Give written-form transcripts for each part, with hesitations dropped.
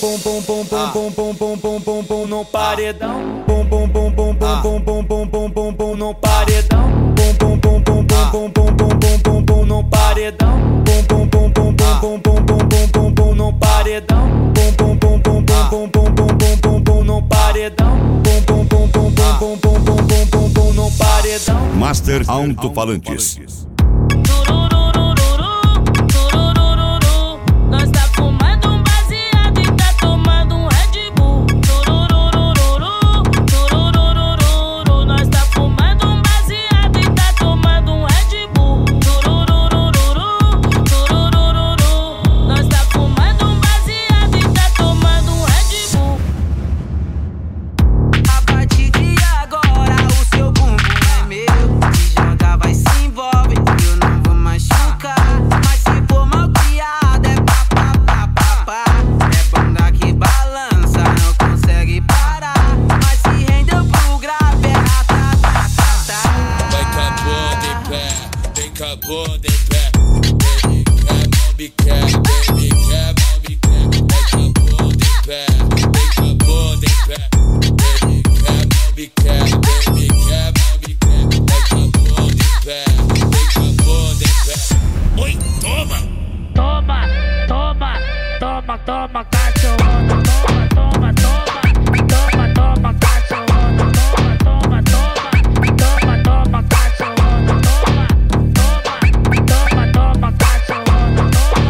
pum pum pum pum pum pum pum pum pum pum no paredão. Pum pum pum pum pum pum pum pum pum pum pum no paredão. Pum pum pum pum pum pum pum pum pum pum pum no paredão. Pum pum pum pum pum pum pum pum pum pum pum no paredão. Pum pum pum pum pum pum pum pum pum pum pum no paredão. Pum pum pum pum pum pum pum pum pum pum pum no paredão. Master Alto-Falantes. Nós tá fumando um baseado e tá tomando um Red Bull. Nós tá fumando um baseado e tá tomando um Red Bull. Nós tá fumando um baseado e tá tomando um Red Bull. A partir de agora o seu bumbum é meu. Se jogar vai se envolve, eu não vou machucar. Mas se for mal criado é pá, pá, pá, pá, pá. É bunda que balança, não consegue parar. Mas se rendeu pro grave é ratatatatá. Vai com a bunda em pé, vem com a bunda em pé. Baby quer, baby quer, baby quer. Vai com a bunda em pé, vem com a bunda em pé. Baby quer, baby quer, baby quer, baby quer. Vai com a bunda em pé, vem com a bunda em pé. Oi, toma! Toma, toma, toma, toma, cachorrona. Toma, toma, toma, toma, toma, cachorrona. Toma, toma, toma, toma, cachorrona. Toma, toma, cachorrona.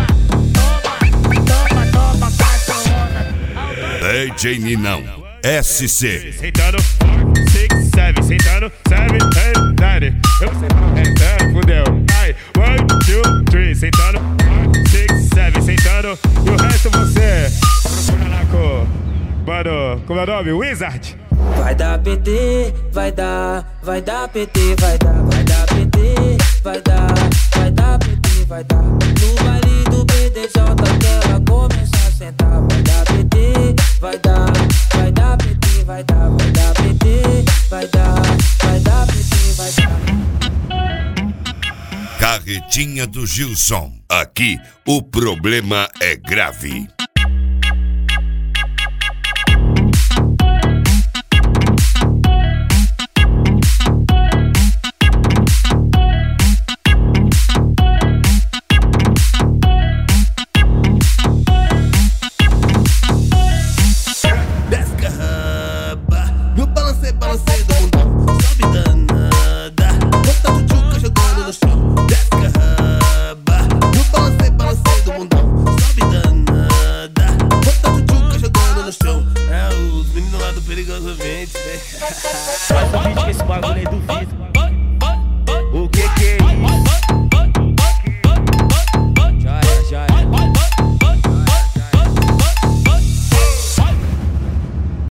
Toma, cachorrona. DJ Ninão, SC. Sentando 4, 6, 7, sentando 7, 8, 9. Eu sei não, fudeu. Ai, 1, 2, 3, sentando 4, 6, 7, sentando. E o resto você procura na cor. Mano, como é o nome? Wizard. Vai dar PT, vai dar PT, vai dar PT, vai dar PT, vai dar. No baile do BDJ que ela começa a sentar. Vai dar PT, vai dar PT, vai dar PT, vai dar PT, vai dar. Carretinha do Gilson. Aqui o problema é grave. Desce carraba, eu balancei do mundão. Sobe danada, bota o tchuca jogando no chão. Desce carraba, eu balancei do mundão. Sobe danada, bota o tchuca jogando no chão. É os meninos lá do Perigoso 20, né? Faz o vídeo que esse bagulho aí duvido.